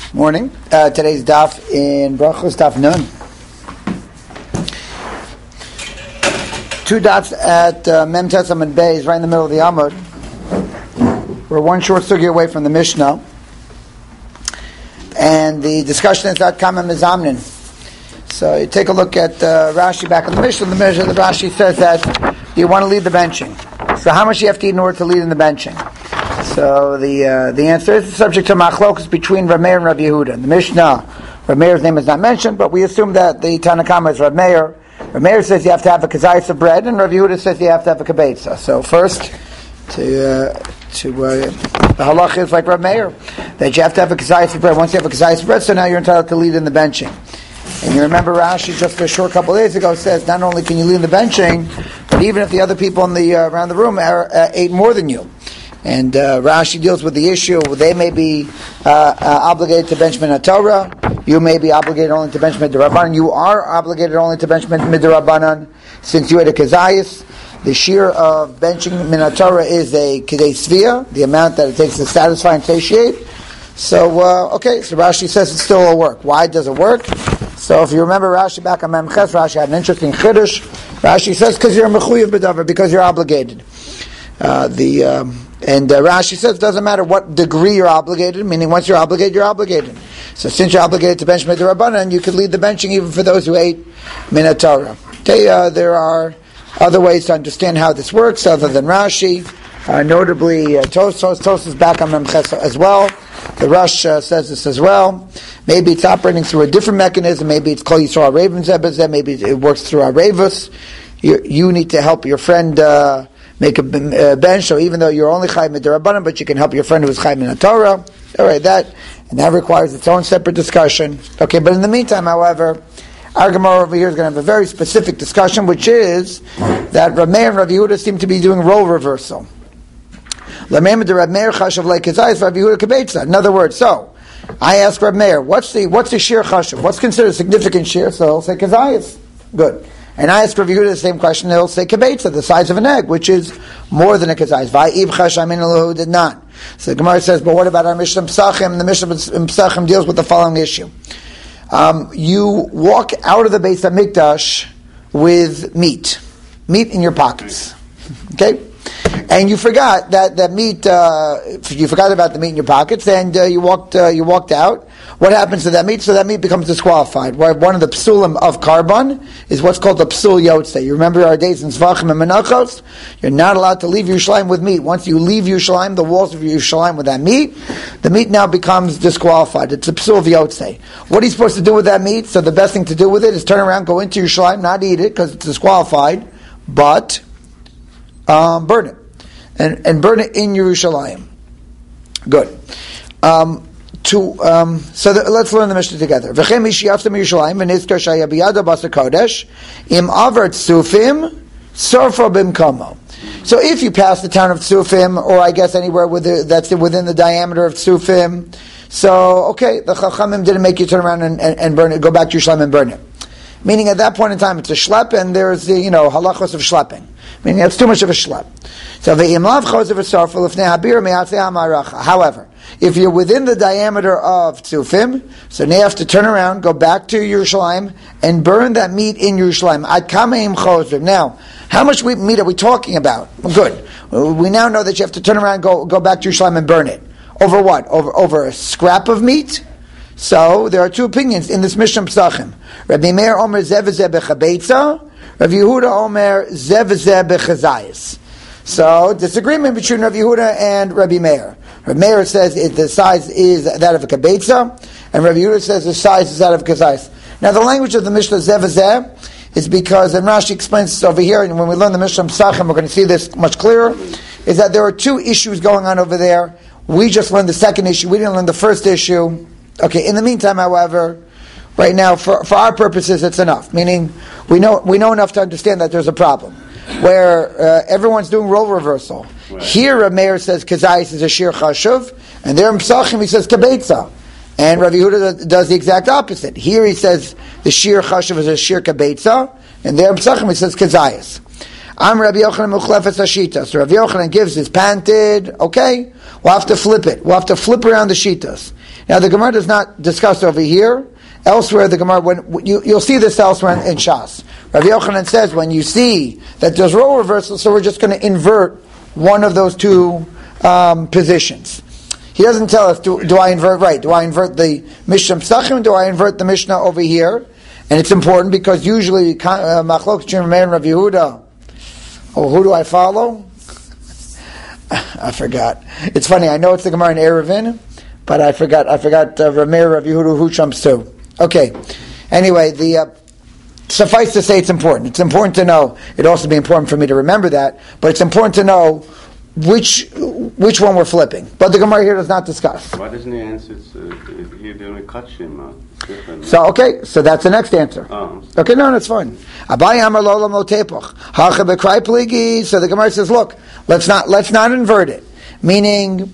Morning. Today's daf in Brachos, daf Nun. 2 dots at Mem Tetzam and Beis, right in the middle of the Amud. We're one short sugya away from the Mishnah. And the discussion is at Kama Mizamnin. So you take a look at Rashi back in the Mishnah. The Rashi says that you want to lead the benching. So how much do you have to eat in order to lead in the benching? So the answer is subject to machlokus between Rav Meir and Rav Yehuda. In the Mishnah, Rav Meir's name is not mentioned, but we assume that the Tanakama is Rav Meir. Rav Meir says you have to have a kazayis of bread, and Rav Yehuda says you have to have a kabetza. So first, the halach is like Rav Meir, that you have to have a kazayis of bread. Once you have a kazayis of bread, so now you're entitled to lead in the benching. And you remember Rashi just a short couple of days ago says not only can you lead in the benching, but even if the other people in the around the room ate more than you. And Rashi deals with the issue. They may be obligated to bench min Torah. You may be obligated only to bench mid Rabbanan. You are obligated only to bench mid Rabbanan since you had a kazayis. The shear of benching min Torah is a kedei svia, the amount that it takes to satisfy and satiate. So so Rashi says it still will work. Why does it work? So if you remember Rashi back on Memches, Rashi had an interesting chiddush. Rashi says because you're mechuyev b'davar, because you're obligated. Rashi says it doesn't matter what degree you're obligated, meaning once you're obligated, you're obligated. So since you're obligated to bench Midei Rabbanan, you could lead the benching even for those who ate Min Torah. Okay, there are other ways to understand how this works other than Rashi. Notably, Tosfos is back on Memches as well. The Rush says this as well. Maybe it's operating through a different mechanism. Maybe it's called Yisrael Ravens Ebezeh. Maybe it works through our Ravus. You need to help your friend make a bench, so even though you're only Chayim Mid'Rabbanan, but you can help your friend who's Chayim in Torah. Alright, that requires its own separate discussion. Okay, but in the meantime, however, our Gemara over here is going to have a very specific discussion, which is that Rav Meir and Rav Yehuda seem to be doing role reversal. In other words, so I ask Rav Meir, what's the sheer chashav? What's considered a significant sheer? So he'll say kazayis. Good. And I ask Rav Yehuda the same question, he'll say kibetza, the size of an egg, which is more than a kazayis. Va'iv chashamin elohu did not. So the Gemara says, but what about our Mishnah Pesachim? The Mishnah Pesachim deals with the following issue. You walk out of the Beis HaMikdash with meat in your pockets. Okay? And you forgot that meat. You forgot about the meat in your pockets, and you walked out. What happens to that meat? So that meat becomes disqualified. One of the psulim of carbon is what's called the psul yotzei. You remember our days in Zvachim and Menachos? You're not allowed to leave Yerushalayim with meat. Once you leave Yerushalayim, the walls of Yerushalayim with that meat, the meat now becomes disqualified. It's a psul of yotzei. What are you supposed to do with that meat? So the best thing to do with it is turn around, go into Yerushalayim, not eat it because it's disqualified, but burn it. And burn it in Yerushalayim. Good. Let's learn the Mishnah together. V'chem mishiyaftem Yerushalayim v'nizkar shayabiyada basa kodesh im avert Tzufim sarfa bimkamo. So if you pass the town of Tzufim, or I guess anywhere that's within the diameter of Tzufim, so okay, the Chachamim didn't make you turn around and burn it, go back to Yerushalayim and burn it. Meaning at that point in time it's a shlep, and there's the halachos of schlepping. Meaning it's too much of a shlep. So however, if you're within the diameter of Tzufim, so now you have to turn around, go back to Yerushalayim, and burn that meat in Yerushalayim. Ad kameim choser. Now, how much meat are we talking about? Well, good. We now know that you have to turn around, go back to Yerushalayim and burn it. Over what? Over a scrap of meat? So there are two opinions in this Mishnah Pesachim. Rabbi Meir Omer zevzeh bechabetza. Rabbi Yehuda Omer zevzeh bechazayis. So disagreement between Rabbi Yehuda and Rabbi Meir. Rabbi Meir says the size is that of a kabetza, and Rabbi Yehuda says the size is that of a kazayis. Now the language of the Mishnah zevzeh is because, and Rashi explains this over here, and when we learn the Mishnah Pesachim, we're going to see this much clearer, is that there are two issues going on over there. We just learned the second issue. We didn't learn the first issue. Okay, in the meantime, however, right now, for our purposes, it's enough. Meaning, we know enough to understand that there's a problem where everyone's doing role reversal. Right. Here, Rav Meir says kazayis is a shir chashuv, and there in Pesachim he says kabetza, and Rav Yehuda does the exact opposite. Here he says the shir chashuv is a shir kabetza, and there in Pesachim he says kazayis. I'm Rabbi Yochanan Muchlefes Hashita. So Rabbi Yochanan gives his panted. Okay, we'll have to flip it. We'll have to flip around the shitas. Now the Gemara does not discuss over here. Elsewhere, the Gemara, you'll see this elsewhere in Shas. Rabbi Yochanan says when you see that there's role reversal, so we're just going to invert one of those two positions. He doesn't tell us, do I invert right? Do I invert the Mishnah Pesachim? Do I invert the Mishnah over here? And it's important because usually Machlok Shimon Meir and Rav Yehuda. Oh, who do I follow? I forgot. It's funny. I know it's the Gemara in Eruvin, but I forgot. Rav Meir, Rav Yehuda, who trumps too? Okay. Anyway, suffice to say, it's important. It's important to know. It'd also be important for me to remember that, but it's important to know which one we're flipping. But the Gemara here does not discuss. Why doesn't he answer here doing kachim? So that's the next answer. Oh. Okay, no, that's fine. Abaye amar lo lam lo tepoch. Hacha b'krai pligi. So the Gemara says, look, let's not invert it. Meaning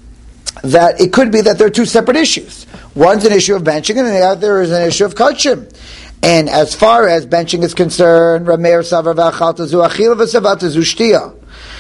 that it could be that there are two separate issues. One's an issue of benching, and the other is an issue of kachim. And as far as benching is concerned, Rameir savar v'achalta zu achila v'savata zu shtiya.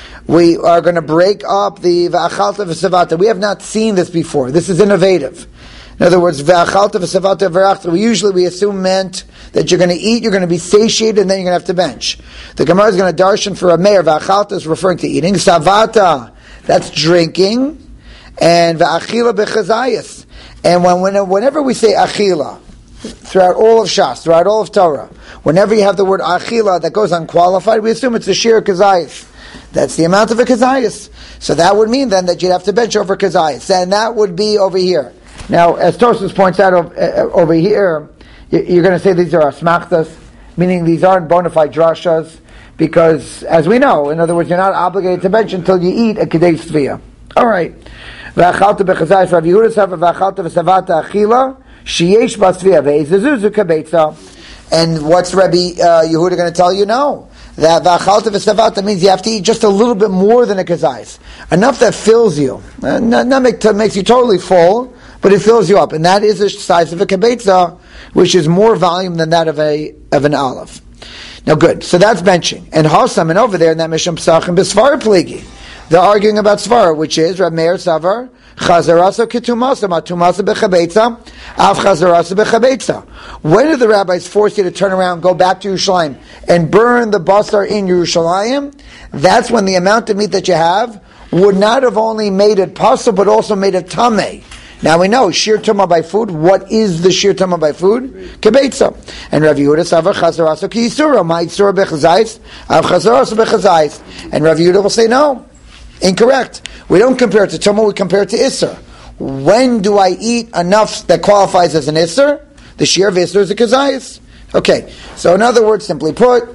We are going to break up the v'achalta v'savata. We have not seen this before. This is innovative. In other words, v'achalta v'savata v'rachta. We assume meant that you're going to eat, you're going to be satiated, and then you're going to have to bench. The Gemara is going to darshan for Rameir. V'achalta is referring to eating. Savata, that's drinking. And v'achila b'chazayas. And whenever we say achila, throughout all of Shas, throughout all of Torah, whenever you have the word achila that goes unqualified, we assume it's a sheer kazayas. That's the amount of a kazayas. So that would mean then that you'd have to bench over kazayas. And that would be over here. Now, as Tosfos points out over here, you're going to say these are asmachtas, meaning these aren't bona fide drashas, because, as we know, in other words, you're not obligated to bench until you eat a kedei tzviya. All right. V'achalta b'chazayas, Rav Yehuda savar v'achalta v'savata achila, sheyesh b'tzviya ve'ezazuzu kabetza. And what's Rabbi Yehuda going to tell you? No. That v'achalta v'savata means you have to eat just a little bit more than a kazayas. Enough that fills you. Not makes you totally full, but it fills you up. And that is the size of a kabetza, which is more volume than that of an olive. Now good. So that's benching. And Hossam, and over there in that Mishnah Pesachim, B'svar Pligi. They're arguing about Svar, which is Rav Meir Savar, Chazarasa Ketumasa, Matumasa Bechabetza, Av Chazarasa Bechabetza. When did the rabbis force you to turn around, go back to Yerushalayim, and burn the basar in Yerushalayim? That's when the amount of meat that you have would not have only made it pasul, but also made it tameh. Now we know shir tumah by food. What is the shir tumah by food? Kebetza. And Rav Yehuda Savar Chazarasa Kiyisura, Ma'isura Bechazayis, Av Chazarasa Bechazayis. And Rav Yehuda will say no. Incorrect. We don't compare it to Tumah, we compare it to Isser. When do I eat enough that qualifies as an Isser? The shear of Isser is a Kazayas. Okay, so in other words, simply put,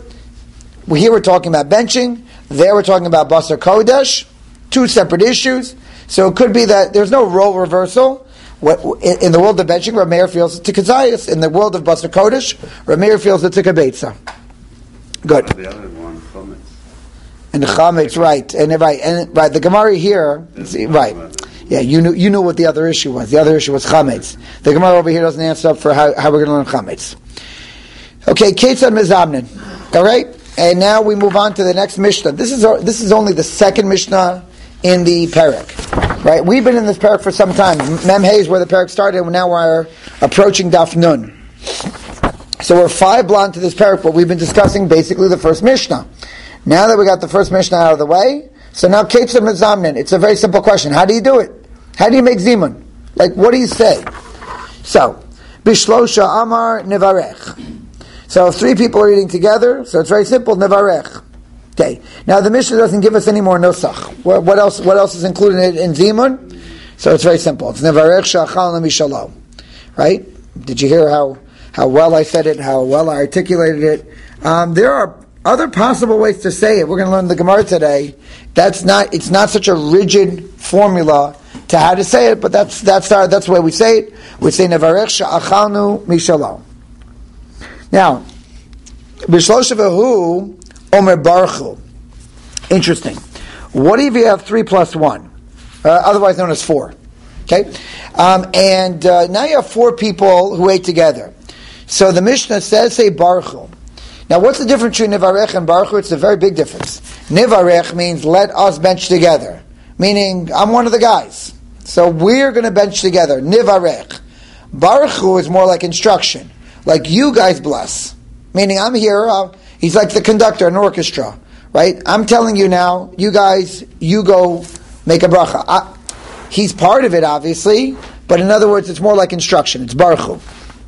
here we're talking about benching, there we're talking about Basar Kodesh, two separate issues. So it could be that there's no role reversal. In the world of benching, Rav Meir feels it's a Kazayas. In the world of Basar Kodesh, Rav Meir feels it's a Kabetza. Good. The other one, chametz. And the chametz, right, and right. The Gemara here, right? Yeah, you knew what the other issue was. The other issue was chametz. The Gemara over here doesn't answer up for how we're going to learn chametz. Okay, Ketzad Mezamnin. All right, and now we move on to the next Mishnah. This is only the second Mishnah in the parak. Right, we've been in this parak for some time. Mem Hay is where the parak started, and now we're approaching Daf Nun. So we're 5 blot to this parak, but we've been discussing basically the first Mishnah. Now that we got the first Mishnah out of the way, so now Ketzad Mezamnin. It's a very simple question. How do you do it? How do you make Zimun? Like, what do you say? So, Bishlosha Amar Nevarech. So if 3 people are eating together, so it's very simple, Nevarech. Okay. Now the Mishnah doesn't give us any more Nosach. What else is included in Zimun? So it's very simple. It's Nevarech Sha'achal Mishalom. Right? Did you hear how well I said it, how well I articulated it? There are other possible ways to say it. We're going to learn the Gemara today. It's not such a rigid formula to how to say it, but that's the way we say it. We say Nevarech Sha'achalnu Mishalom. Now, B'shlosh v'hu Omer Baruchu. Interesting. What if you have 3 plus 1? Otherwise known as 4. Okay? And now you have 4 people who ate together. So the Mishnah says, say Baruchu. Now what's the difference between Nivarech and Baruchu? It's a very big difference. Nivarech means let us bench together. Meaning, I'm one of the guys. So we're going to bench together. Nivarech. Baruch Hu is more like instruction. Like you guys bless. Meaning I'm here, he's like the conductor in an orchestra. Right? I'm telling you now, you guys, you go make a bracha. He's part of it, obviously, but in other words, it's more like instruction. It's Baruch Hu.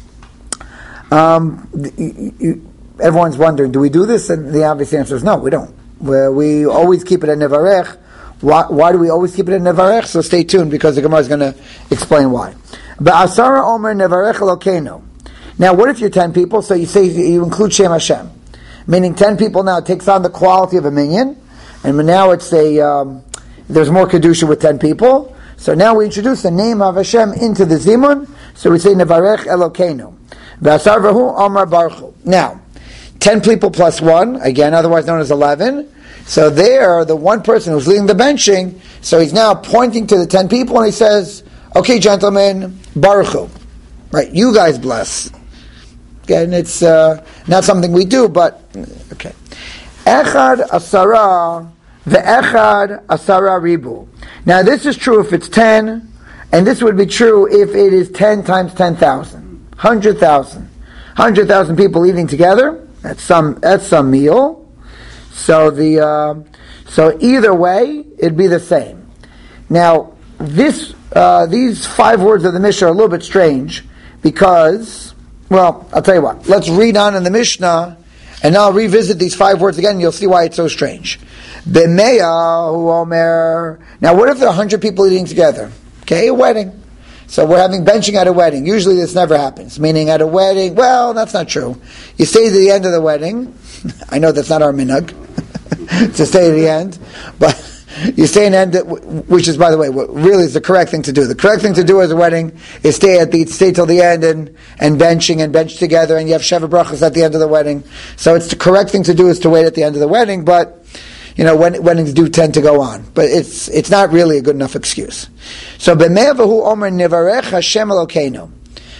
Everyone's wondering, do we do this? And the obvious answer is no, we don't. We always keep it at Nevarech. Why do we always keep it at Nevarech? So stay tuned, because the Gemara is going to explain why. Ba'asara Omer Nevarech Elokeinu. Now, what if you're 10 people? So you include Shem Hashem. Meaning 10 people now, it takes on the quality of a minyan. And now it's there's more Kedusha with 10 people. So now we introduce the name of Hashem into the Zimun. So we say Nevarech Elokeinu. Ba'asar Vahu Omer Baruch Hu. Now, 10 people plus 1, again, otherwise known as 11. So there, the one person who's leading the benching, so he's now pointing to the 10 people and he says, okay, gentlemen, Baruch Hu. Right, you guys bless. Again, it's not something we do, but, okay. Echad asara ve'echad asara ribu. Now this is true if it's 10, and this would be true if it is 10 times 10,000. 100,000. 100,000 people eating together. That's some meal. So so either way, it'd be the same. Now, these 5 words of the Mishnah are a little bit strange because, well, I'll tell you what. Let's read on in the Mishnah, and I'll revisit these 5 words again, and you'll see why it's so strange. B'meya hu omer. Now, what if there are 100 people eating together? Okay, a wedding. So we're having benching at a wedding. Usually this never happens. Meaning at a wedding, well, that's not true. You stay to the end of the wedding. I know that's not our minhag to stay to the end, but you stay in the end, which is, by the way, what really is the correct thing to do. The correct thing to do as a wedding is stay till the end and bench together, and you have Sheva Brachas at the end of the wedding. So it's the correct thing to do is to wait at the end of the wedding, but weddings do tend to go on, but it's not really a good enough excuse. So b'me'avahu omer nivarech Hashem Elokeinu.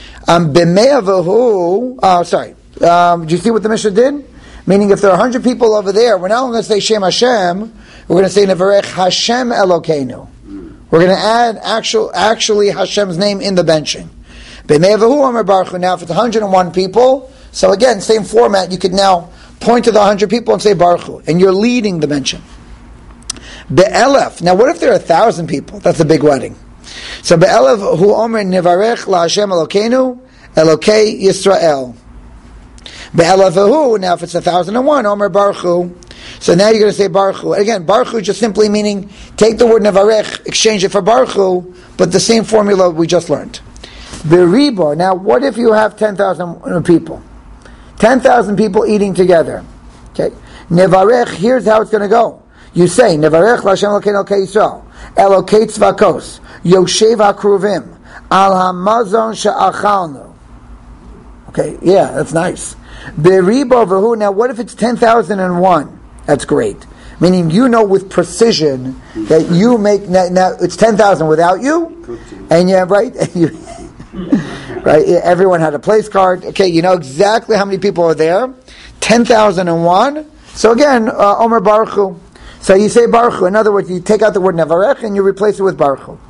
Do you see what the Mishnah did? Meaning, if there are 100 people over there, we're not only going to say Shem Hashem, we're going to say nivarech Hashem Elokeinu. We're going to add actually Hashem's name in the benching. B'me'avahu omer Baruch Hu. Now, if it's 101 people, so again, same format. You could now point to the 100 people and say Baruch Hu, and you're leading the mention. Be'elef. Now, what if there are 1,000 people? That's a big wedding. So Be'elef hu omer nivarech la Hashem Elokeinu Elokei Yisrael. Be'elef hu. Now, if it's 1,001, omer Baruch Hu. So now you're going to say Baruch Hu. Again, Baruch Hu just simply meaning take the word nivarech, exchange it for Baruch Hu, but the same formula we just learned. Be'ribo. Now, what if you have 10,000 people? 10,000 people eating together. Okay. Nevarech, here's how it's going to go. You say, Nevarech Lashem Elokeinu Elokei Yisrael, Elokei Tzvakos, Yoshev HaKruvim, Al HaMazon She'achalnu. Okay, yeah, that's nice. Beribo V'hu, now what if it's 10,001? That's great. Meaning with precision that you make, now it's 10,000 without you, and yeah, right? And you, right? Everyone had a place card. Okay, you know exactly how many people are there. 10,001. So again, Omer Baruch Hu. So you say Baruch Hu. In other words, you take out the word Nevarech and you replace it with Baruch Hu.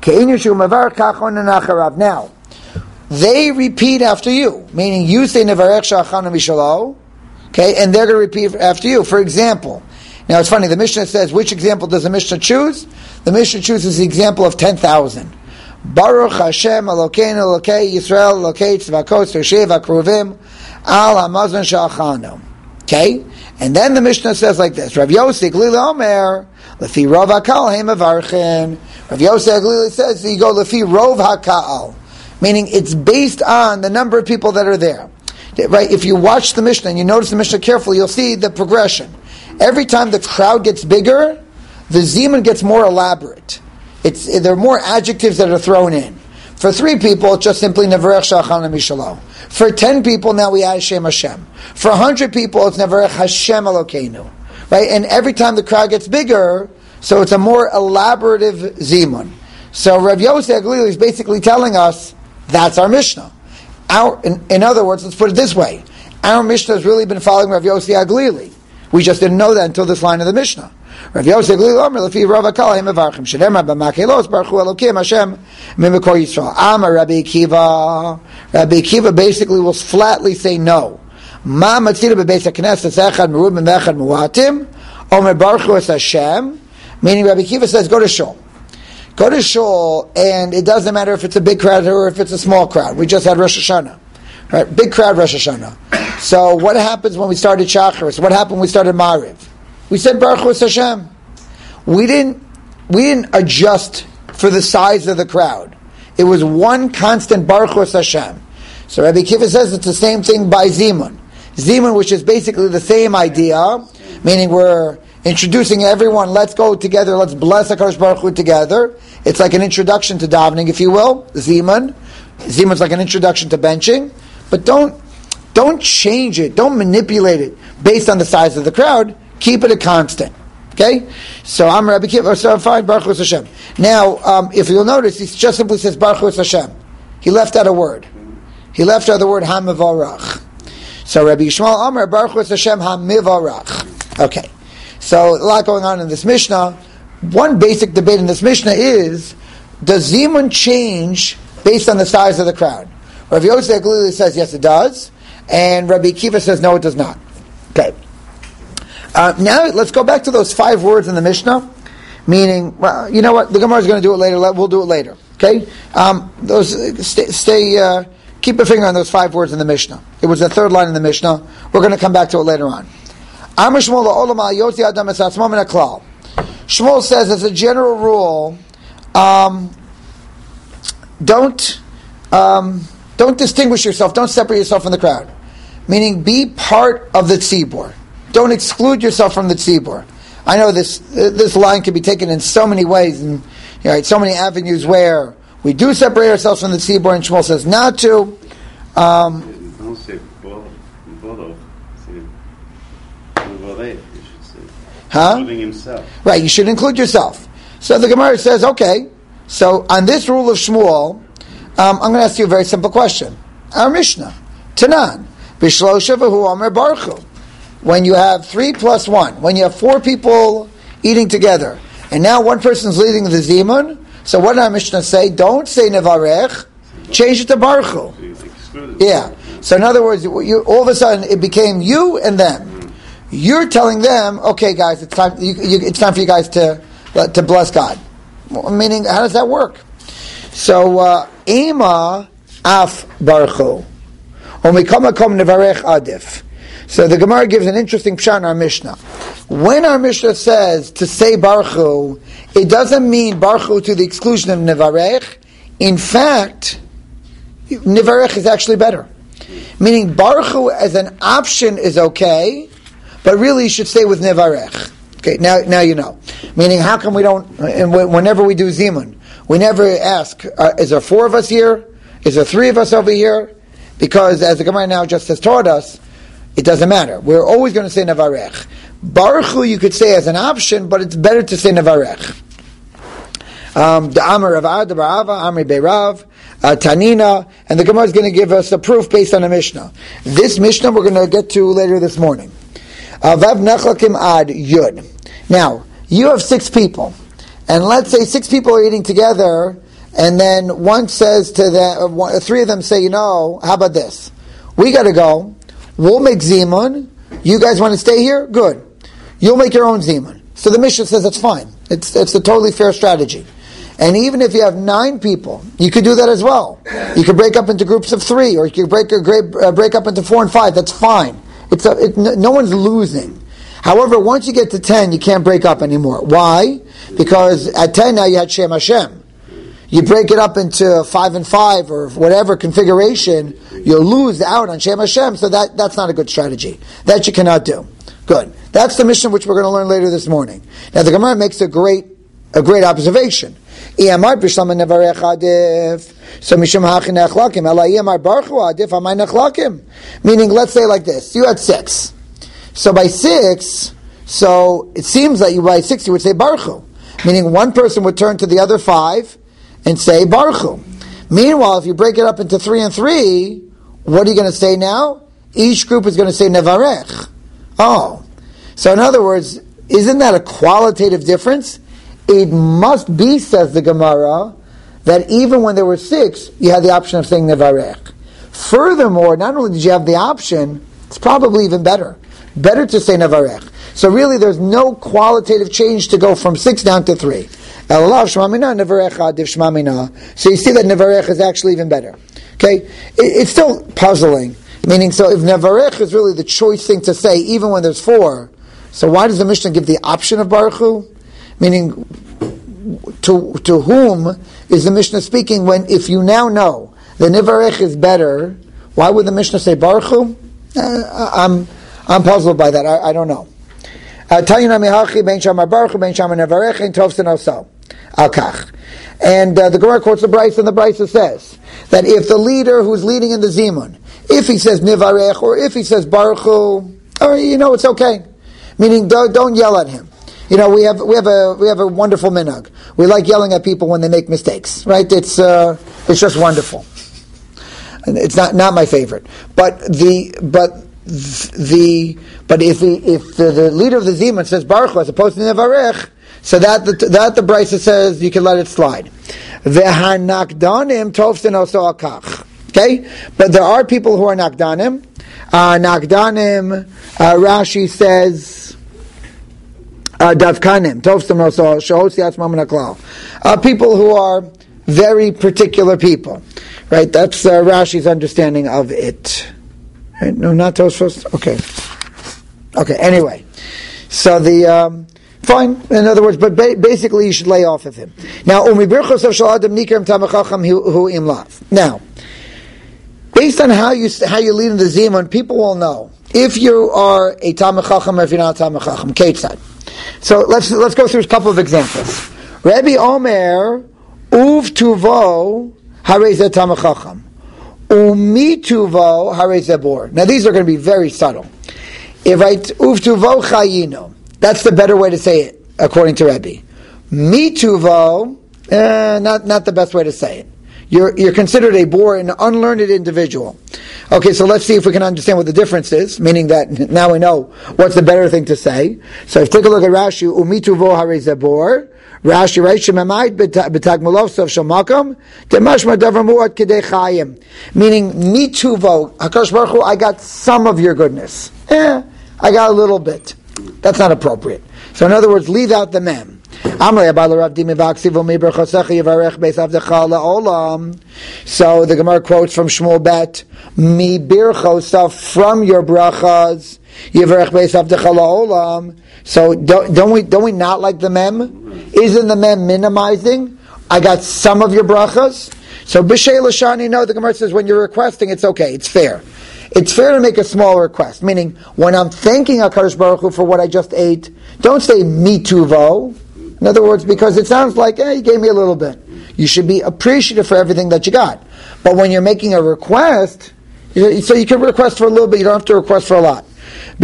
Now, they repeat after you. Meaning you say Nevarech Sha'achanu Mishalo. Okay, and they're going to repeat after you. For example, now it's funny, the Mishnah says, which example does the Mishnah choose? The Mishnah chooses the example of 10,000. Baruch Hashem Elokeinu Elokei Yisrael Elokei Tzvakos Yoshev HaKruvim Al HaMazon She'achanu. Okay? And then the Mishnah says like this, Rav Yossi Glili Omer Lefi Rov HaKal Heim Avarchin. Rav Yossi Glili says you go Lefi Rov HaKal, meaning it's based on the number of people that are there. Right? If you watch the Mishnah and you notice the Mishnah carefully, you'll see the progression. Every time the crowd gets bigger, the Zimun gets more elaborate. There are more adjectives that are thrown in. For 3 people, it's just simply Nevarech Sha'achanu Mishalo. For 10 people, now we add Shem Hashem. For 100 people, it's Nevarech Hashem Elokeinu. Right? And every time the crowd gets bigger, so it's a more elaborative Zimun. So Rav Yossi Aglili is basically telling us, that's our Mishnah. In other words, let's put it this way. Our Mishnah has really been following Rav Yossi Aglili. We just didn't know that until this line of the Mishnah. Rav Yosef Glili Omer Lefi Rav Akala Mevarchim Shneimar B'Makelos Baruch Hu Elokim Hashem Mimekor Yisrael. Amar Rabbi Akiva. Rabbi Akiva basically will flatly say no. Ma Matzila B'Beis HaKnesset Echad Merubim Echad Muatim Omer Baruch Hu Es Hashem. Meaning Rabbi Akiva says go to shul. Go to shul, and it doesn't matter if it's a big crowd or if it's a small crowd. We just had Rosh Hashanah. Right? Big crowd Rosh Hashanah. So what happens when we started Shacharis? What happened when we started Mariv? We said Baruch Hu Es Hashem. We didn't adjust for the size of the crowd. It was one constant Baruch Hu Es Hashem. So Rabbi Akiva says it's the same thing by Zimun. Zimun, which is basically the same idea, meaning we're introducing everyone, let's go together, let's bless HaKadosh Baruch Hu together. It's like an introduction to davening, if you will, Zimun. Zimun's like an introduction to benching. But don't change it, don't manipulate it based on the size of the crowd. Keep it a constant. Okay? So I'm Rabbi Akiva, so fine, Baruch Hu Es Hashem. Now, if you'll notice, he just simply says Baruch Hu Es Hashem. He left out a word. He left out the word HaMivarach. So Rabbi Yishmael Amar Baruch Hu Es Hashem HaMivarach. Okay. So a lot going on in this Mishnah. One basic debate in this Mishnah is, does Zimun change based on the size of the crowd? Rabbi Yosef Glili says yes it does, and Rabbi Akiva says no it does not. Okay. Now let's go back to those 5 words in the Mishnah, meaning, well, you know what, the Gemara is going to do it later, we'll do it later. Okay? Keep a finger on those 5 words in the Mishnah. It was the 3rd line in the Mishnah. We're going to come back to it later on. Shmuel says, as a general rule, don't distinguish yourself, don't separate yourself from the crowd. Meaning, be part of the tzibur. Don't exclude yourself from the tzibur. I know this line can be taken in so many ways, and so many avenues where we do separate ourselves from the tzibur, and Shmuel says not to. Don't say both. Say you should say. Including himself. Right, you should include yourself. So the Gemara says, okay, so on this rule of Shmuel, I'm going to ask you a very simple question. Our Mishnah, Tanan, Bishlosha v'hu Omer Baruch Hu. When you have 3 plus 1, when you have 4 people eating together, and now one person's leading the Zimun, so what did our Mishnah say? Don't say Nevarech, change it to Baruch Hu. Yeah. So in other words, all of a sudden it became you and them. You're telling them, okay, guys, it's time. It's time for you guys to bless God. Meaning, how does that work? So, Ema af Baruch Hu, Omikamakom nevarech adif. So the Gemara gives an interesting pshat in our Mishnah. When our Mishnah says to say Baruch Hu, it doesn't mean Baruch Hu to the exclusion of nevarech. In fact, nevarech is actually better. Meaning, Baruch Hu as an option is okay, but really you should stay with nevarech. Okay, now you know. Meaning, how come we don't, and whenever we do Zimun, we never ask, is there 4 of us here? Is there 3 of us over here? Because as the Gemara now just has taught us, it doesn't matter. We're always going to say nevarech. Baruch Hu you could say as an option, but it's better to say nevarech. The Amar of Ad Barava, Amri Beirav, Tanina, and the Gemara is going to give us a proof based on a Mishnah. This Mishnah we're going to get to later this morning. Vav Nechlakim Ad Yud. Now, you have 6 people, and let's say 6 people are eating together, and then one says to them, 3 of them say, how about this? We got to go. We'll make Zimun. You guys want to stay here? Good. You'll make your own Zimun. So the Mishnah says that's fine. It's a totally fair strategy. And even if you have 9 people, you could do that as well. You could break up into groups of 3, or you could break up into 4 and 5. That's fine. No one's losing. However, once you get to 10, you can't break up anymore. Why? Because at 10 now you had Shem Hashem. You break it up into 5 and 5 or whatever configuration, you'll lose out on Shem Hashem. So that's not a good strategy. That you cannot do. Good. That's the mission which we're going to learn later this morning. Now the Gemara makes a great observation. So mishum hachin nechlakim, ela iyamar baruchu adif amay nechlakim. Meaning, let's say like this: you had 6. So by 6, so it seems that by 6 you would say baruchu. Meaning, one person would turn to the other 5 and say baruchu. Meanwhile, if you break it up into 3 and 3, what are you going to say now? Each group is going to say nevarech. Oh, so in other words, isn't that a qualitative difference? It must be, says the Gemara, that even when there were 6, you had the option of saying Nevarech. Furthermore, not only did you have the option, it's probably even better. Better to say Nevarech. So really there's no qualitative change to go from 6 down to 3. So you see that Nevarech is actually even better. Okay? It's still puzzling. Meaning, so if Nevarech is really the choice thing to say, even when there's 4, so why does the Mishnah give the option of Baruch Hu? Meaning, to whom is the Mishnah speaking when, if you now know the Nevarech is better, why would the Mishnah say Baruch Hu? I'm puzzled by that. I don't know. And the Gemara quotes the Brisa, and the Brisa says that if the leader who's leading in the Zimun, if he says Nivarech or if he says Baruch Hu, or it's okay. Meaning, don't yell at him. We have a wonderful minhag. We like yelling at people when they make mistakes, right? It's just wonderful. It's not my favorite, but if the leader of the Zimun says Baruch Hu as opposed to Nevarech, so that the Brisa says you can let it slide. Vehanakdanim tovsin oso akach. Okay, but there are people who are nakdanim. Nakdanim, Rashi says davkanim tovsin oso shehotzi atzmam min haklal. People who are very particular people, right? That's Rashi's understanding of it. Right? No, not Tosfos. Okay. Anyway, so the fine. In other words, but basically, you should lay off of him. Now, now, based on how you lead in the Zimun, people will know if you are a Talmid Chacham or if you're not a Talmid Chacham. Ketzad. So let's go through a couple of examples. Rabbi Omer uv tuvo harei zeh Talmid Chacham. Umituvo harei zeh bor. Now these are going to be very subtle. If I uvtuvo chayino, that's the better way to say it, according to Rebbe. Mituvo, not the best way to say it. You're considered a bor, an unlearned individual. Okay, so let's see if we can understand what the difference is, meaning that now we know what's the better thing to say. So if you take a look at Rashi, umituvo harei zeh bor, Rashi writes, Shemamayit b'tagmulov shel makom, demashma davar mu'at kedei chayim. Meaning, mituvo, HaKadosh Baruch Hu, I got some of your goodness. I got a little bit. That's not appropriate. So in other words, leave out the mem. So the Gemara quotes from Shmuel Bet, Mi birchosa, from your brachas, yivarech beisav decha la'olam. So don't we not like the mem? Isn't the mem minimizing? I got some of your brachas. So b'shei l'shani, no, the Gemara says when you're requesting, it's okay, it's fair. It's fair to make a small request, meaning when I'm thanking HaKadosh Baruch Hu for what I just ate, don't say mituvo. In other words, because it sounds like, you gave me a little bit. You should be appreciative for everything that you got. But when you're making a request, so you can request for a little bit, you don't have to request for a lot. The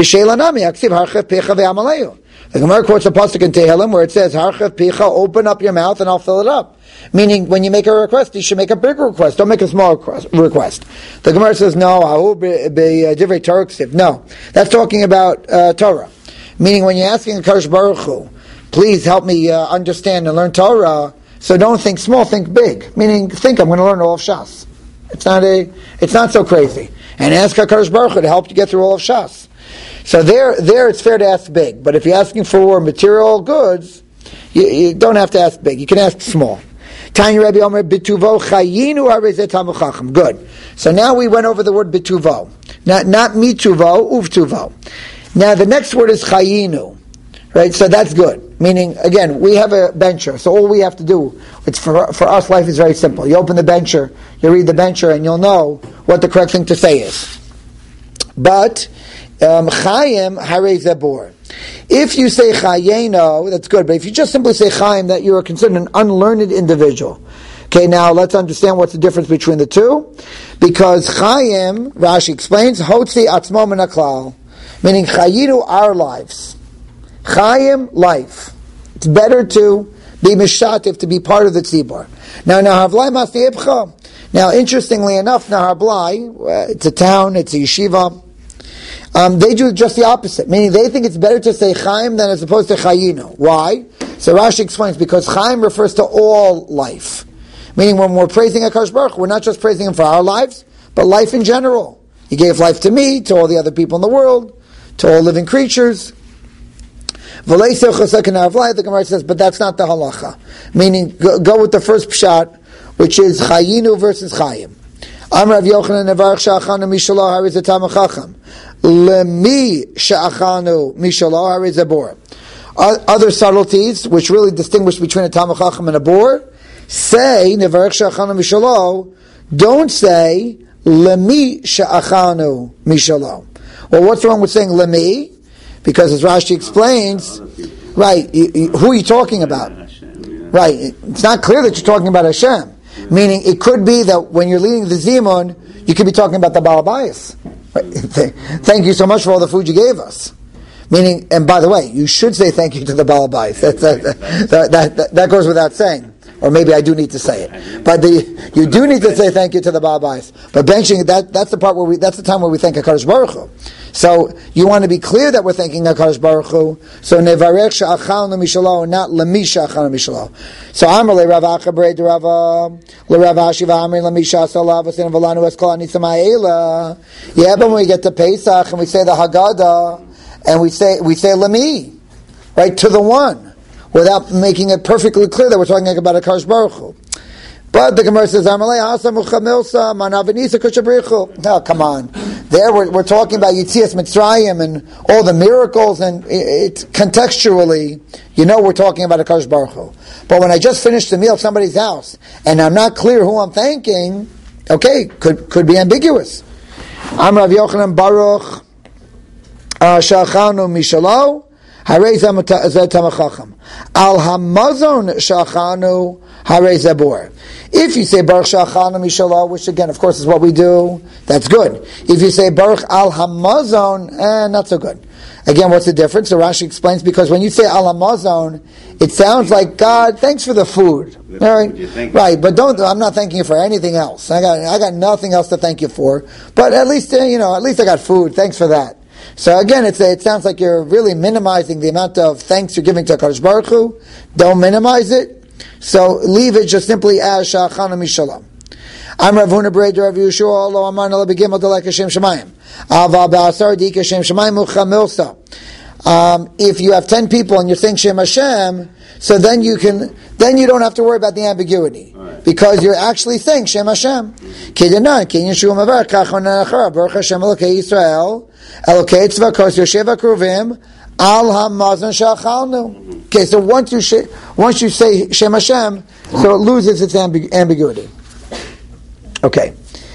Gemara quotes a pasuk in Tehillim where it says, Harchev picha, open up your mouth and I'll fill it up. Meaning, when you make a request, you should make a big request. Don't make a small request. The Gemara says, no, no. That's talking about Torah. Meaning, when you're asking HaKadosh Baruch Hu, please help me understand and learn Torah, so don't think small, think big. Meaning, think I'm going to learn all of Shas. It's not so crazy. And ask HaKadosh Baruch Hu to help you get through all of Shas. So there it's fair to ask big. But if you're asking for material goods, you don't have to ask big. You can ask small. Tanya Rabbi Omer bituvo chayinu harei Talmid Chacham. Good. So now we went over the word bituvo. Not mituvo, uvtuvo. Now the next word is chayinu. Right? So that's good. Meaning, again, we have a bencher. So all we have to do, it's for us, life is very simple. You open the bencher, you read the bencher, and you'll know what the correct thing to say is. But chayim harei zeh bor. If you say chayeno, that's good. But if you just simply say chayim, that you are considered an unlearned individual. Okay, now let's understand what's the difference between the two. Because chayim, Rashi explains, hotzi atzmo min haklal, meaning chayinu, our lives. Chayim, life. It's better to be mishatif, to be part of the tzibor. Now, Nahar Blai Masni Ibcha. Now, interestingly enough, Nahar Blai, it's a town, it's a yeshiva. They do just the opposite, meaning they think it's better to say Chaim than as opposed to Chayinu. Why? So Rashi explains, because Chaim refers to all life. Meaning when we're praising HaKadosh Baruch Hu, we're not just praising Him for our lives, but life in general. He gave life to me, to all the other people in the world, to all living creatures. The Gemara says, but that's not the halacha. Meaning, go with the first pshat, which is Chayinu versus Chayim. Amar Rav Yochanan nevarach she'achanu mishalah hari zetam chacham. Lemi she'achanu mishalah hari zebor. Other subtleties, which really distinguish between a tam chacham and a bor, say nevarach she'achanu mishalah. Don't say lemi she'achanu mishalah. Well, what's wrong with saying lemi? Because as Rashi explains, right, who are you talking about? Right, it's not clear that you're talking about Hashem. Meaning, it could be that when you're leading the Zimun, you could be talking about the Baal Bayis. Right? Thank you so much for all the food you gave us. Meaning, and by the way, you should say thank you to the Baal Bayis. That goes without saying. Or maybe I do need to say it. But you do need to say thank you to the Baal Bayis. But benching, that's the part where that's the time where we thank HaKadosh Baruch Hu. So you want to be clear that we're thanking HaKadosh Baruch Hu. So nevarech she'achalnu mishalo, not lemi she'achalnu mishalo. So Amar le Rav Acha Brei Rava le Rav Ashi v'Amri lemi she'asalav v'sin v'lanu eskol anitza ma'ela. Yeah, but when we get to Pesach and we say the Haggadah and we say lemi, right, to the one, without making it perfectly clear that we're talking about HaKadosh Baruch Hu. But the Gemara says, no, come on. There we're talking about Yitzias Mitzrayim and all the miracles, and it's contextually, we're talking about HaKadosh Baruch Hu. But when I just finished the meal at somebody's house, and I'm not clear who I'm thanking, okay, could be ambiguous. Am Rav Yochanan Baruch Shachanu Mishalo Harei Tamachacham Al Hamazon Shachanu Harei Zabor. If you say Baruch Shachanu Mishalah, which again, of course, is what we do, that's good. If you say Baruch Al Hamazon, not so good. Again, what's the difference? So Rashi explains, because when you say Al Hamazon, it sounds like, God, thanks for the food. All right, right, but I'm not thanking you for anything else. I got nothing else to thank you for. But at least I got food. Thanks for that. So again, it sounds like you're really minimizing the amount of thanks you're giving to HaKadosh Baruch Hu. Don't minimize it. So leave it just simply as Sha'achanu Mishalam. I'm Rav Huna Brei Rav Yeshua Lo Amar Nala Begimel Delek Hashem Shemayim Ava Ba'asar Dik Hashem Shemayim Ucha Milsa. If you have 10 people and you're saying Shem Hashem, so then you don't have to worry about the ambiguity, because you're actually saying Shem Hashem. Kedanan Ken Yeshua Mavar Kachon Nachar Baruch Hashem Elokei Yisrael Elokei Tzvakos Yoshev Akruvim Al Hamazon Sha'achalnu. Okay, so once you say Shem Hashem, so it loses its ambiguity. Okay,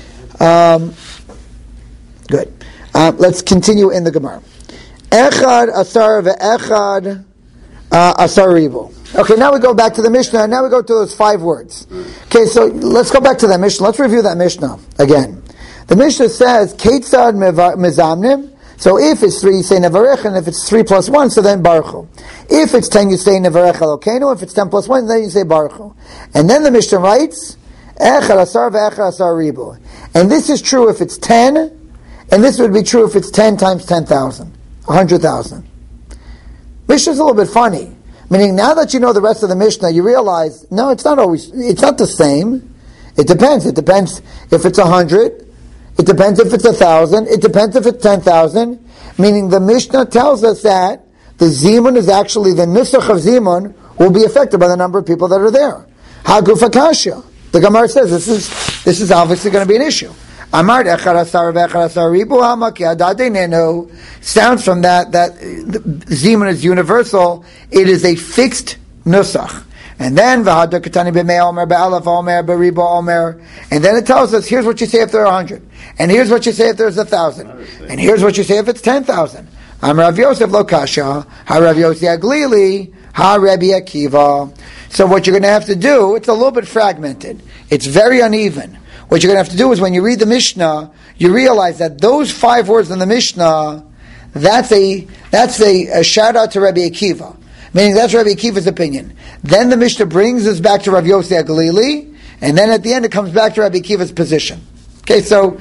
good. Let's continue in the Gemara. Echad asar ve'echad asar ribu. Okay, now we go back to the Mishnah. Now we go to those 5 words. Okay, so let's go back to that Mishnah. Let's review that Mishnah again. The Mishnah says, Ketzad mezamnim. So if it's 3, you say Nevarech, and if it's 3 plus 1, so then Baruch Hu. If it's 10, you say Nevarech Elokeinu. If it's 10 plus 1, then you say Baruch Hu. And then the Mishnah writes, Echad asar ve'echad asar ribu. And this is true if it's 10, and this would be true if it's 10 times 10,000, 100,000. Mishnah is a little bit funny. Meaning, now that you know the rest of the Mishnah, you realize, no, it's not the same. It depends. It depends if it's 100. It depends if it's 1,000. It depends if it's 10,000. Meaning the Mishnah tells us that the Zimun is actually, the Nusach of Zimun will be affected by the number of people that are there. Haguf Akashya. The Gemara says this is obviously going to be an issue. Amar echad asar ve'echad asar ribu hamaki adadeinenu. Sounds from that Zimun is universal. It is a fixed Nusach. And then v'hadar katani b'mei omer b'alaf omer b'ribu omer. And then it tells us, here's what you say if there are 100. And here's what you say if there's 1,000. And here's what you say if it's 10,000. Amar Rav Yosef lo kasha, ha Rav Yossi Aglili, ha Rabbi Akiva. So what you're going to have to do, it's a little bit fragmented. It's very uneven. What you're going to have to do is when you read the Mishnah, you realize that those 5 words in the Mishnah, that's a shout out to Rabbi Akiva. Meaning that's Rabbi Akiva's opinion. Then the Mishnah brings us back to Rav Yossi Aglili, and then at the end it comes back to Rabbi Akiva's position. Okay, so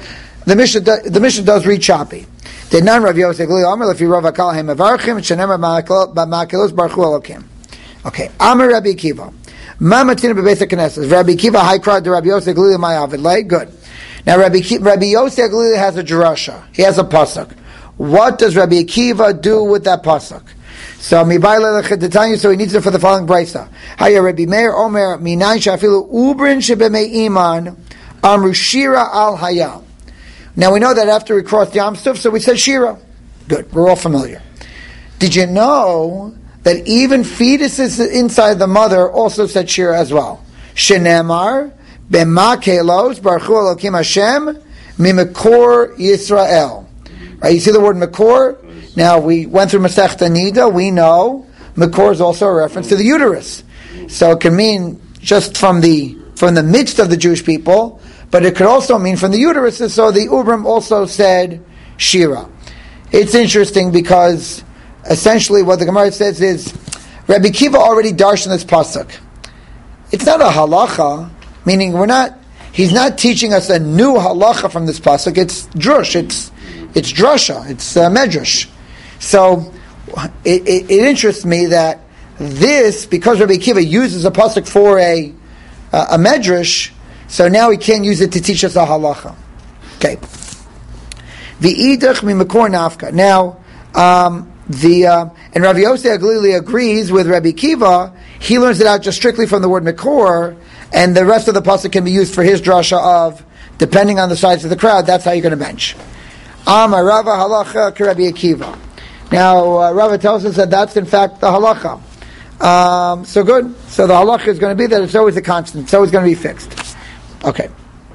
the Mishnah does read choppy. Did not Rav Yosef Glili Amar Lefi Rav Akal Hem Avarchim Shenemar Ba'Makilos Baruchu Elokim. Okay, Amar Rabbi Akiva. Ma Matina Bebeis HaKnesses. Rabbi Akiva High cried to Rabbi Yosef Glili My Avid Lay. Good. Now Rabbi Yosef Glili has a drasha. He has a pasuk. What does Rabbi Akiva do with that pasuk? So so he needs it for the following brisa. Haya Rabbi Meir Omer Minayin Shafilu Ubrin Shebemei Iman Amru Shira Al Hayal. Now we know that after we crossed Yam Suf, so we said Shira. Good, we're all familiar. Did you know that even fetuses inside the mother also said Shira as well? Shenemar Bema Kelos Baruchu Elokim Hashem Mimekor Yisrael. Right, you see the word Mekor? Now we went through Masechta Nida. We know Mekor is also a reference to the uterus, so it can mean just from the midst of the Jewish people, but it could also mean from the uterus. So the Ubrim also said Shira. It's interesting because essentially what the Gemara says is Rabbi Akiva already darshan this pasuk. It's not a halacha, meaning he's not teaching us a new halacha from this pasuk. It's drush. It's drasha. It's medrash. So it interests me that this, because Rabbi Akiva uses a pasuk for a medrash, so now he can't use it to teach us a halacha. Okay. V'idach mimekor nafka. Now, and Rabbi Yosef Glili agrees with Rabbi Akiva. He learns it out just strictly from the word mekor, and the rest of the pasuk can be used for his drasha of, depending on the size of the crowd, that's how you're going to bench. Amar Rava halacha Rabbi Akiva. Now, Rava tells us that that's in fact the halacha. So good. So the halacha is going to be that it's always a constant. It's always going to be fixed. Okay.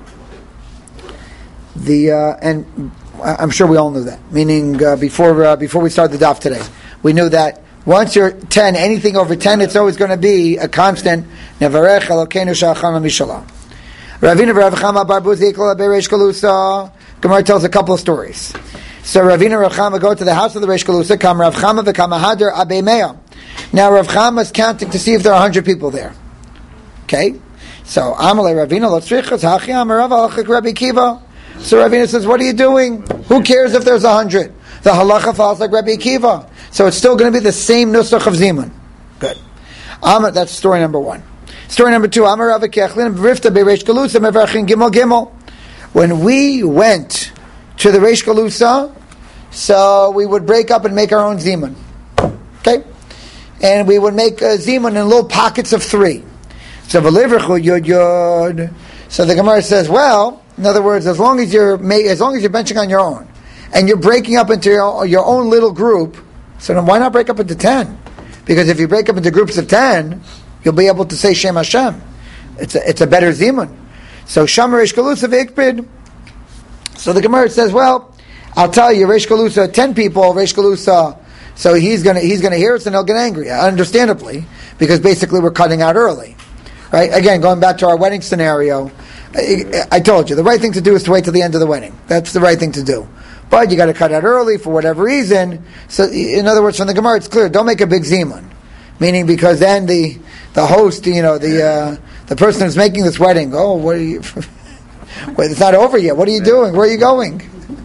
And I'm sure we all knew that. Meaning, before we started the daf today, we knew that once you're 10, anything over 10, it's always going to be a constant. Nevarech Elokeinu sha'achanu mishalah. Ravina Rav Chama bar Buzi Ikla Bereish Galusa. Gemara tells a couple of stories. So Ravina Rav Chama go to the house of the Reish Galusa. Kam Rav Chama v'kam Hadar Abei Mea. Now Rav Chama is counting to see if there are 100 people there. Okay. So Amalei Ravina Lotzrichas Hachi Amarav Alachik Rabbi Akiva. So Ravina says, "What are you doing? Who cares if there's 100? The halacha falls like Rabbi Akiva, so it's still going to be the same nusach of Zimun." Good. That's story number one. Story number two. Amarav Kechlin Rifta Bereish Galusa Mevarchin Gimel Gimel. When we went to the Reish Galusa, so we would break up and make our own zimun. Okay? And we would make a zimun in little pockets of 3. So v'livrchu yod yod. So the Gemara says, well, in other words, as long as you're benching on your own, and you're breaking up into your own little group, so then why not break up into 10? Because if you break up into groups of 10, you'll be able to say Shem Hashem. It's a better zimun. So Shamar Reish Galusa v'ikpid. So the Gemara says, well, I'll tell you, Reish Galusa, 10 people, Reish Galusa, so he's gonna hear us and he'll get angry, understandably, because basically we're cutting out early. Right? Again, going back to our wedding scenario, I told you, the right thing to do is to wait till the end of the wedding. That's the right thing to do. But you got to cut out early for whatever reason. So, in other words, from the Gemara, it's clear, don't make a big zimun. Meaning, because then the host, the person who's making this wedding, what are you... Wait, it's not over yet. What are you doing? Where are you going?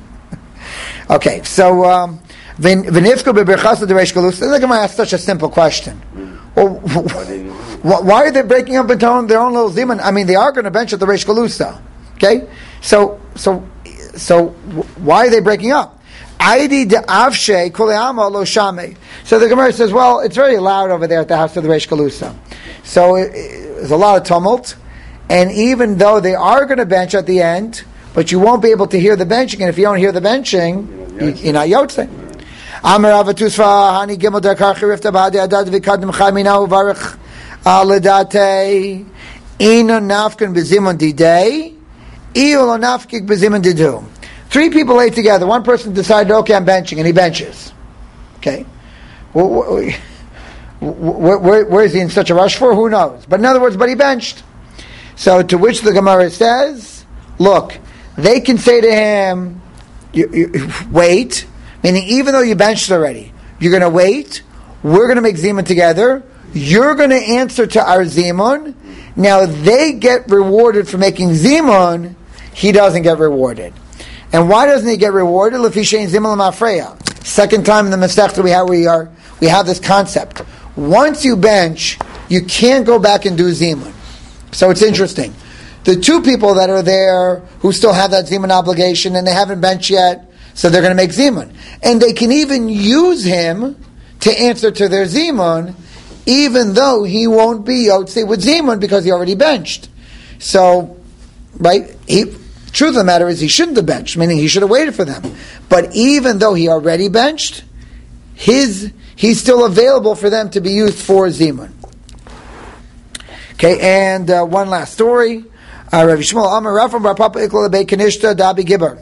Okay, so v'nifku beberchasa dereish galusa. The Gemara asked such a simple question. Well, why are they breaking up into their own little zimun? I mean, they are going to bench at the reish galusa. Okay, so why are they breaking up? Aidi de avshe kuleama lo shame. So the Gemara says, well, it's very loud over there at the house of the reish galusa. So there's a lot of tumult. And even though they are going to bench at the end, but you won't be able to hear the benching, and if you don't hear the benching, you're not yotzei. Amar avatusva hani gimel dakar chirifta b'hadi adad v'kadim chaymina uvarich aledate ina nafkin b'zimun didei ilo nafkik b'zimun didu. 3 people lay together. One person decided, okay, I'm benching, and he benches. Okay, where is he in such a rush for? Who knows? But in other words, he benched. So to which the Gemara says, look, they can say to him, wait, meaning even though you benched already, you're going to wait, we're going to make zimun together, you're going to answer to our zimun, now they get rewarded for making zimun, he doesn't get rewarded. And why doesn't he get rewarded? Second time in the Masechta we have this concept. Once you bench, you can't go back and do Zimun. So it's interesting. The two people that are there who still have that Zimun obligation and they haven't benched yet, so they're going to make Zimun. And they can even use him to answer to their Zimun, even though he won't be Yotze with Zimun because he already benched. So, right, truth of the matter is he shouldn't have benched, meaning he should have waited for them. But even though he already benched, he's still available for them to be used for Zimun. Okay, and one last story. Rav Shmuel Amar Rav from Bar Papa Ikla Lebei Kanishta Dabi Gibber.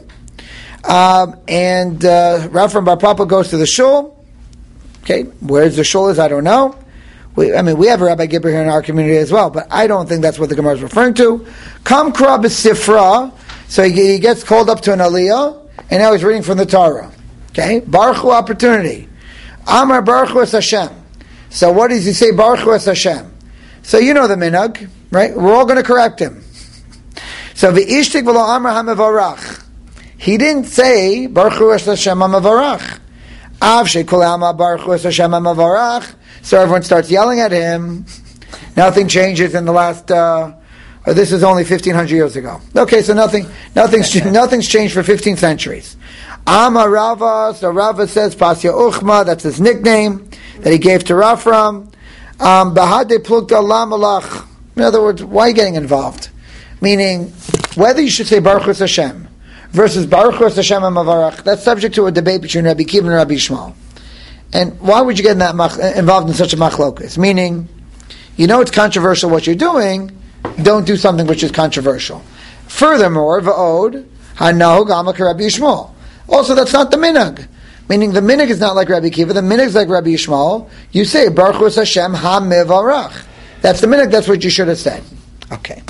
And Rav from Bar Papa goes to the shul. Okay, where the shul is, I don't know. We have a Rabbi Gibber here in our community as well, but I don't think that's what the Gemara is referring to. Kam Kra B'Sifra, so he gets called up to an Aliyah, and now he's reading from the Torah. Okay, Baruch Hu opportunity. Amar Baruch Hu es Hashem. So what does he say? Baruch Hu es Hashem. So you know the minhag, right? We're all going to correct him. So v'ishtik v'lo amar ha'mevarach. He didn't say Baruch Hu es Hashem ha'mevarach. Av she'kol ha'amar Baruch Hu es Hashem ha'mevarach. So everyone starts yelling at him. Nothing changes in the last. This is only 1,500 years ago. Okay, so nothing's changed for 15 centuries. Amar Rava. So Rava says Pasya Uchma. That's his nickname that he gave to Rafram. Bahade Plukta Lamalach. In other words, why are you getting involved? Meaning, whether you should say Baruch Hu Hashem versus Baruch Hu Hashem HaMavarach, that's subject to a debate between Rabbi Kiva and Rabbi Shmuel. And why would you get involved in such a machlokas? Meaning, you know it's controversial what you're doing, don't do something which is controversial. Furthermore, va'od, hanahug amak Rabbi Shmuel. Also, that's not the minhag. Meaning, the minhag is not like Rabbi Kiva, the minhag is like Rabbi Shmuel. You say, Baruch Hu Hashem HaMevarach. That's the minhag, that's what you should have said. Okay.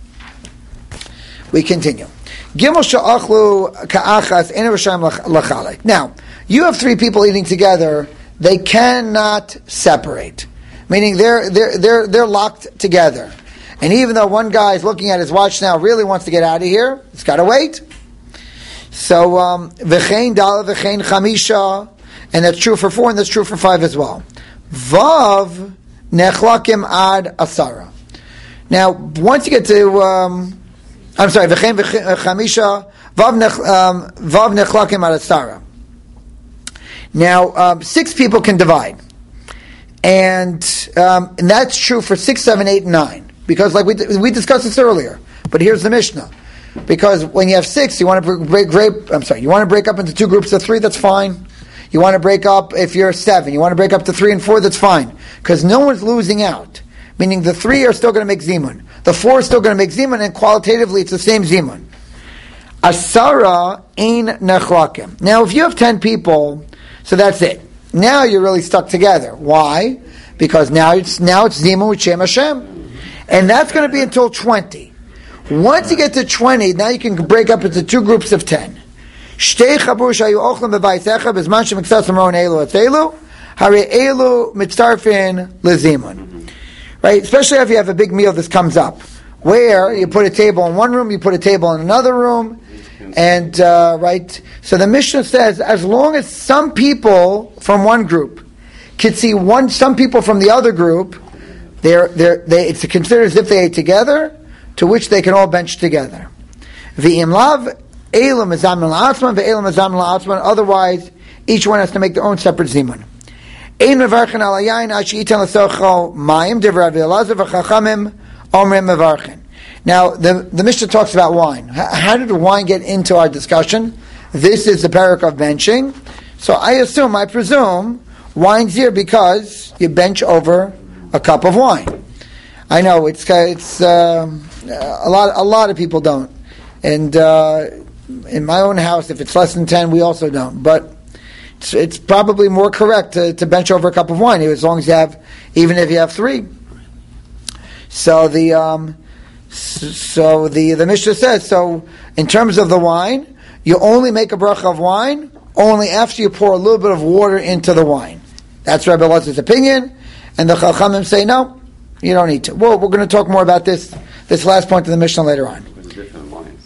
We continue. Gimel she'achlu ka'achas ein rishayim lachalek. Now, you have three people eating together. They cannot separate, meaning they're locked together. And even though one guy is looking at his watch now, really wants to get out of here, it's got to wait. So v'chein dala v'chein chamisha, and that's true for 4, and that's true for 5 as well. Vav nechlakim ad asara. Now, once you get to v'chein chamisha vav nechlakim ad asara. Now, 6 people can divide. And that's true for 6, 7, 8, and 9. Because like we discussed this earlier. But here's the Mishnah. Because when you have 6, you want to break up into 2 groups of 3, that's fine. You want to break up, if you're 7, you want to break up to 3 and 4, that's fine. Because no one's losing out. Meaning the 3 are still going to make Zimun. The 4 is still going to make Zimun, and qualitatively it's the same Zimun. Asara ein nechlakim. Now if you have 10 people, so that's it. Now you're really stuck together. Why? Because now it's Zimun with Shem Hashem. And that's going to be until 20. Once you get to 20, now you can break up into 2 groups of 10. Shtei chabur shayu ochlam b'vaysecha b'zman shemiksas amron elu etzelu hare elu mitzarfin lezimun. Right? Especially if you have a big meal, this comes up. Where you put a table in one room, you put a table in another room. And, right, so the Mishnah says, as long as some people from one group could see some people from the other group, it's considered as if they ate together, to which they can all bench together. Otherwise, each one has to make their own separate zimun. Now, the Mishnah talks about wine. How did wine get into our discussion? This is the parak of benching. So I presume, wine's here because you bench over a cup of wine. I know it's a lot of people don't, and in my own house, if it's less than 10, we also don't. But it's probably more correct to bench over a cup of wine, as long as you have, even if you have 3. So the Mishnah says, so in terms of the wine, you only make a bracha of wine only after you pour a little bit of water into the wine. That's Rabbi Elazar's opinion, and the Chachamim say no, you don't need to. Well, we're going to talk more about this last point of the Mishnah later on.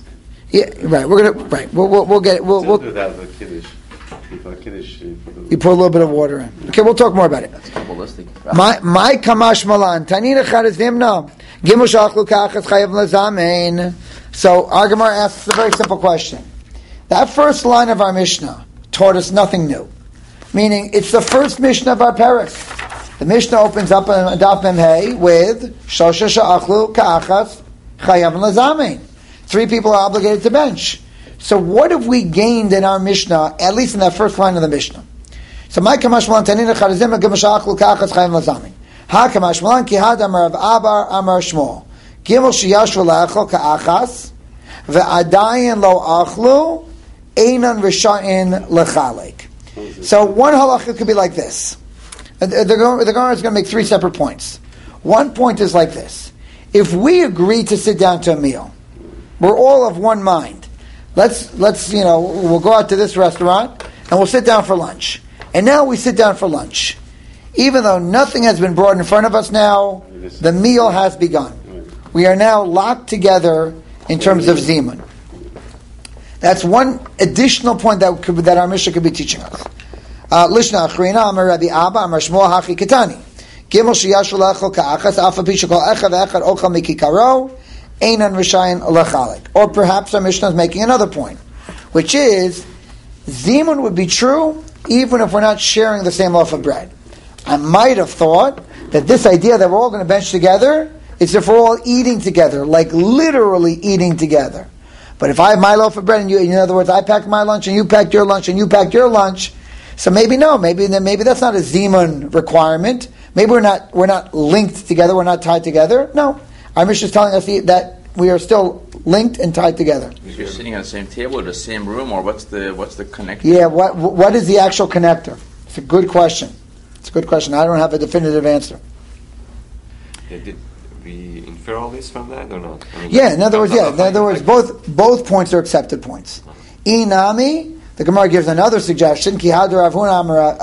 Yeah, right. We're gonna We'll get it. We'll do that with Kiddush. Kiddush. You pour a little bit of water in. Okay, we'll talk more about it. That's Kabbalistic. My kamash malan tanina charizimna gimel shachlu kachas chayav lazamein. So our Gemara asks a very simple question. That first line of our Mishnah taught us nothing new. Meaning, it's the first Mishnah of our parak. The Mishnah opens up on Daf Mem Hey with Shosha Sha'achlu Ka'achas Chayav Lazamein. 3 people are obligated to bench. So what have we gained in our Mishnah, at least in that first line of the Mishnah? So my Kamash Malan Tanina Charizim Gimel Sha'achlu Ka'achas Chayav Lazamein. Ha Kamash Malan Kihad Amar Rav Abar Amar Shmuel. Gimel Shiyashvu La'achlu Ka'achas Ve'adayin Lo Achlu Einan Risha'in Lechalek. So one halacha could be like this. The Gemara is going to make 3 separate points. One point is like this. If we agree to sit down to a meal, we're all of one mind. Let's we'll go out to this restaurant and we'll sit down for lunch. And now we sit down for lunch. Even though nothing has been brought in front of us now, the meal has begun. We are now locked together in terms of zimun. That's one additional point that our Mishnah could be teaching us. Lishna achrina amar Rabbi Abba amar Shmuel hachi ketani. Gimel sheyashu lechol ka'achas afa pi shekol echad ve'echad ochel mikikaro einan rishayin lechalek. Or perhaps our Mishnah is making another point, which is zimun would be true even if we're not sharing the same loaf of bread. I might have thought that this idea that we're all going to bench together is if we're all eating together, like literally eating together. But if I have my loaf of bread and you, in other words, I packed my lunch and you packed your lunch and you packed your lunch, so maybe that's not a zimun requirement. Maybe we're not linked together, we're not tied together. No, our Mishnah is telling us that we are still linked and tied together. If you're sitting on the same table or the same room, or what's the connector? Yeah, what is the actual connector? It's a good question. I don't have a definitive answer. Did we infer all this from that or not? In other words, both points are accepted points. Inami, the Gemara gives another suggestion. Ki hadu Rav Huna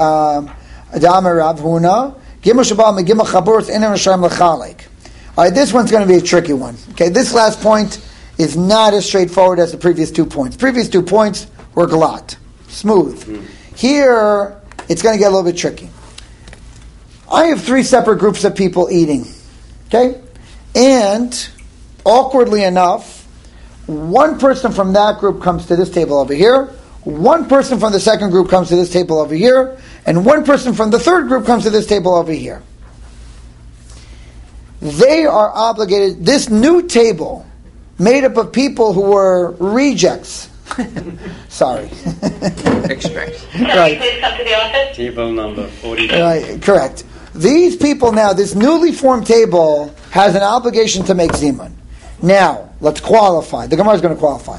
Amar Rav Huna Gimel Shabbat Megimel Chaburus Einan Rishayim Lechalek. All right, this one's going to be a tricky one. Okay, this last point is not as straightforward as the previous 2 points. Previous 2 points were glatt, smooth. Here, it's going to get a little bit tricky. I have 3 separate groups of people eating. Okay? And, awkwardly enough, one person from that group comes to this table over here, one person from the second group comes to this table over here, and one person from the third group comes to this table over here. They are obligated, this new table, made up of people who were rejects. Sorry. Extracts. Right. Please come to the office. Table number 40. Right, correct. These people now, this newly formed table has an obligation to make zimun. Now, let's qualify. The Gemara is going to qualify.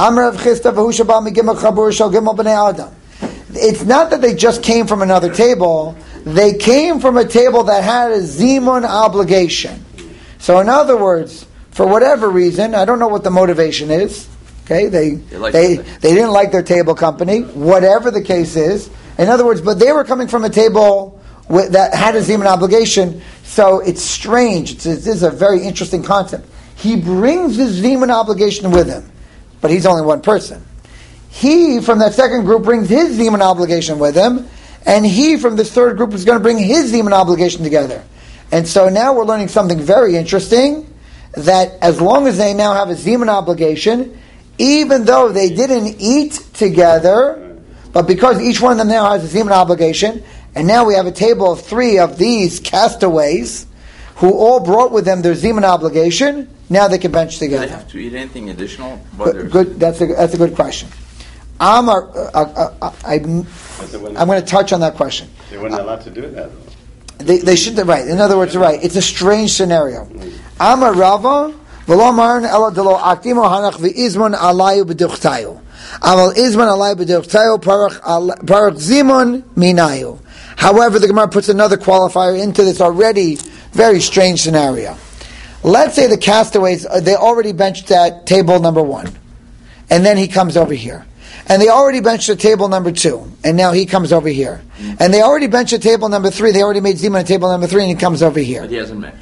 It's not that they just came from another table. They came from a table that had a zimun obligation. So in other words, for whatever reason, I don't know what the motivation is. Okay, they didn't like their table company, whatever the case is. In other words, but they were coming from a table that had a zimun obligation, so it's strange. This is a very interesting concept. He brings his zimun obligation with him, but he's only one person. He, from that second group, brings his zimun obligation with him, and he, from this third group, is going to bring his zimun obligation together. And so now we're learning something very interesting, that as long as they now have a zimun obligation, even though they didn't eat together, but because each one of them now has a zimun obligation, and now we have a table of 3 of these castaways who all brought with them their zimun obligation. Now they can bench together. Do they have to eat anything additional? Good. That's a good question. I'm going to touch on that question. They weren't allowed to do that. They shouldn't. Right. In other words, right. It's a strange scenario. Amar Rava v'lo maran ela delo aktimo hanach v'izmon alayu b'duchtayu. Aval izmon alayu b'duchtayu parach zimun minayu. However, the Gemara puts another qualifier into this already very strange scenario. Let's say the castaways, they already benched at table number 1. And then he comes over here. And they already benched at table number 2. And now he comes over here. And they already benched at table number 3. They already made zimun at table number 3 and he comes over here. But he hasn't benched.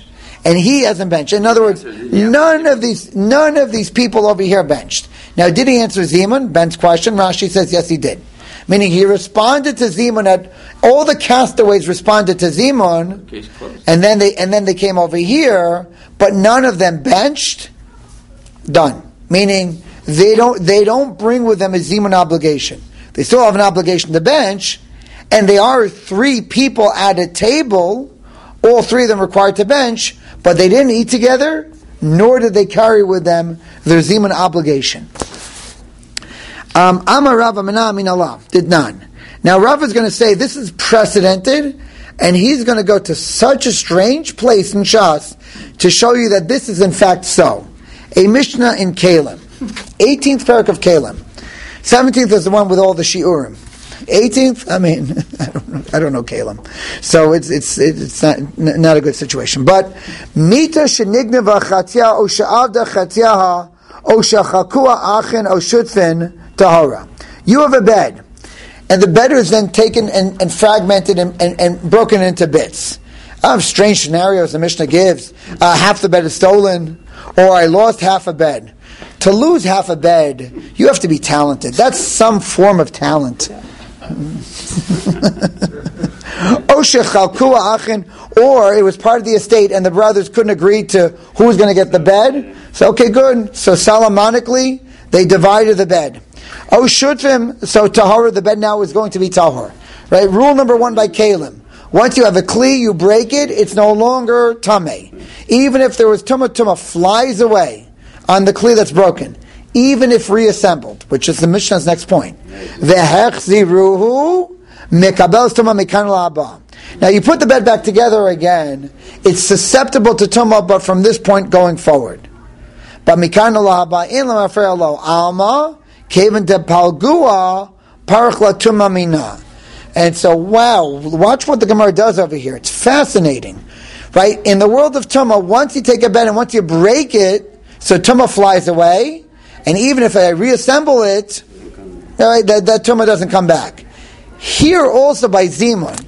and he hasn't benched. In other words, none of these people over here benched. Now, did he answer Zimun? Ben's question. Rashi says yes, he did. Meaning he responded to Zimun. At all the castaways responded to Zimun, and then they came over here, but none of them benched. Done. Meaning they don't bring with them a Zimun obligation. They still have an obligation to bench, and they are 3 people at a table. All 3 of them required to bench, but they didn't eat together, nor did they carry with them their Zimun obligation. Amar Rav Amina min Allah did none. Now Rav is going to say this is precedented, and he's going to go to such a strange place in Shas to show you that this is in fact so. A Mishnah in Kalim, 18th parak of Kalim. 17th is the one with all the Shiurim. 18th, I mean, I don't know Kalim, so it's not a good situation. But Mita shenigneva chatzia o she'avda chatziaha o shechakua achen o shutfin tahara. You have a bed, and the bed is then taken and fragmented and broken into bits. I have strange scenarios the Mishnah gives. Half the bed is stolen, or I lost half a bed. To lose half a bed, you have to be talented. That's some form of talent. Or it was part of the estate and the brothers couldn't agree to who was going to get the bed. So okay, good. So Solomonically, they divided the bed. Oh Shutvim, so Tahara, the bed now is going to be Tahor. Right? Rule number 1 by Kalim. Once you have a kli, you break it, it's no longer Tameh. Even if there was Tumah flies away on the kli that's broken. Even if reassembled, which is the Mishnah's next point. Vehechziruhu mikabel tumah mikan la'aba. Now you put the bed back together again, it's susceptible to tumah, but from this point going forward. But mikan la'aba in l'mafrei lo alma keven de palgua parach la tumah mina. And so, wow, watch what the Gemara does over here. It's fascinating, right? In the world of tumah, once you take a bed and once you break it, so tumah flies away. And even if I reassemble it, right, that tumah doesn't come back. Here also by Zimun,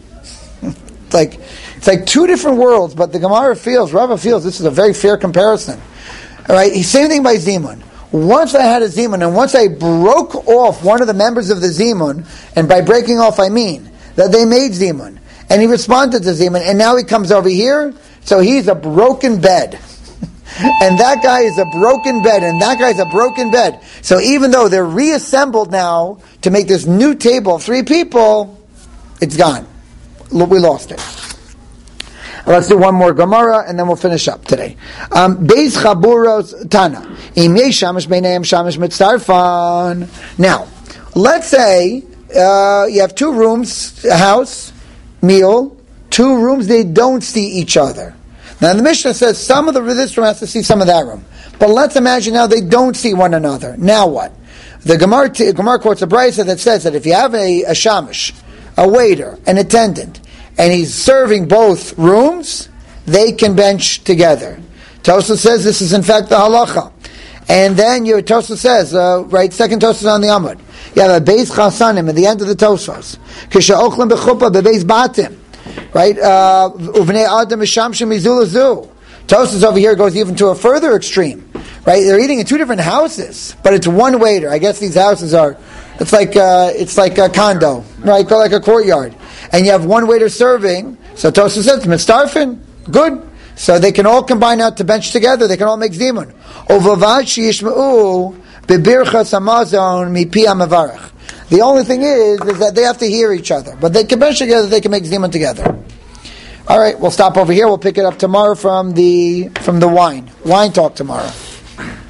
it's like 2 different worlds, but the Gemara feels, Rava feels, this is a very fair comparison. All right, same thing by Zimun. Once I had a Zimun, and once I broke off one of the members of the Zimun, and by breaking off I mean that they made Zimun, and he responded to Zimun, and now he comes over here, so he's a broken bed. And that guy is a broken bed, and that guy's a broken bed. So even though they're reassembled now to make this new table of 3 people, it's gone. We lost it. Let's do one more Gemara, and then we'll finish up today. Beis Chaburos Tana. Im yesh shamash beinayim shamash mitzarfan. Now, let's say you have 2 rooms, a house, meal, 2 rooms, they don't see each other. Now the Mishnah says some of this room has to see some of that room. But let's imagine now they don't see one another. Now what? The Gemara quotes a brayso that says that if you have a shamash, a waiter, an attendant, and he's serving both rooms, they can bench together. Tosfos says this is in fact the halacha. And then your Tosfos says, right, second Tosfos on the Amud. You have a beis chasanim at the end of the Tosfos. Kisha ochlim b'chuppah bebeis batim. Right? Uvnei adam mishamshim mizulazu. Tosfos over here goes even to a further extreme. Right? They're eating in 2 different houses, but it's one waiter. I guess these houses are, it's like a condo, right? Like a courtyard. And you have one waiter serving, so Tosfos says, mitzarfin, good. So they can all combine out to bench together, they can all make zimun. Ovavad sheyishma'u bebirchas hamazon mipi hamavarach. The only thing is that they have to hear each other. But they can bench together, they can make zimun together. All right, we'll stop over here. We'll pick it up tomorrow from the wine talk tomorrow.